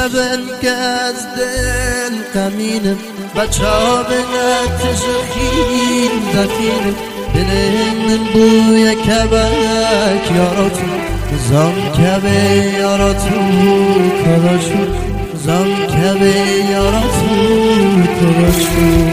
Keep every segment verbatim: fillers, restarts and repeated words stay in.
شبن که از دل غمینم بچه ها به نتش خیل دخیلم دل من بوی کبک یارا تو زم کبه یارا تو کلاشو زم کبه یارا تو کلاشو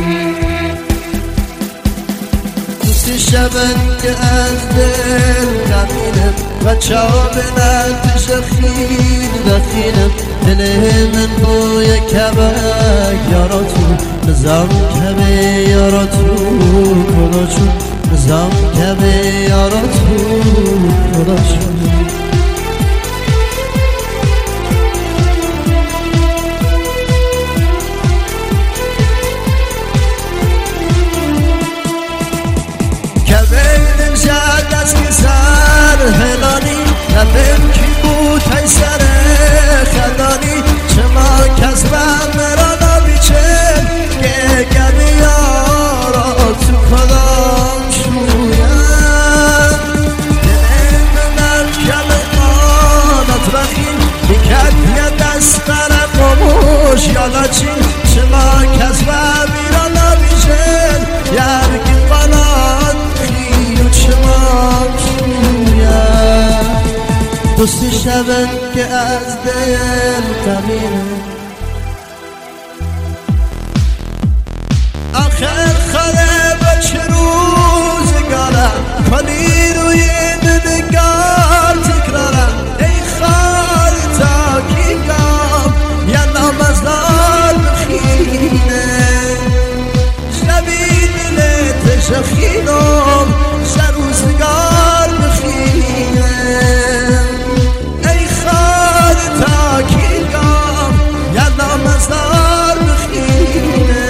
دوستی شبن که از دل غمینم بچه ها به نتش خیل دخیلم دل من بوی کبک یارا تو زم کبه یارا تو کلاشو زم کبه یارا تو کلاشو نبیم کی بود های سر خدانی چما کس بر مرا نبیچه که گمی یارا تو کدام شویم دلیم مرکب قانت بخین بیکت یه دست بر قموش یالا چین چما کس بر میرا نبیچه یرگی قانت خیو چما شویم دوستی شبن که از دل غمینم آخر خاله به چه روزگارم پلی روی نگار تکرارم ای خاله تا کی گام یا نامزدار بخینه شبی دلت شخینم سر روزگار بخینه مزدار بخینه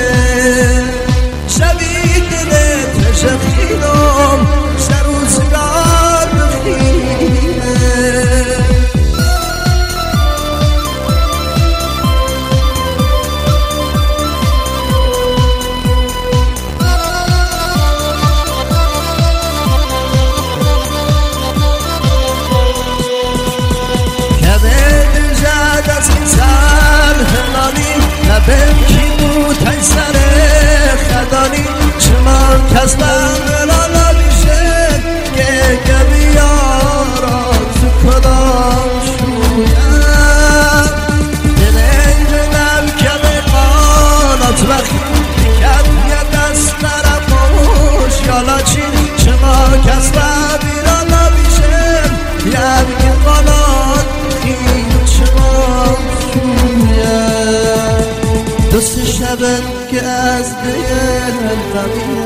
شبی دلت شخینم سر روزگار بخینه نبیم کی بود های سر خدانی چما کس بر را نبیشه که گمی یارا تو کدام شویم دلیم مرکب قانت بخی بیکت یه دست برم موش یالا چین چما کس بر را نبیشه یرگی قانت خیلی چما شویم دوست شبن که از دل غمینم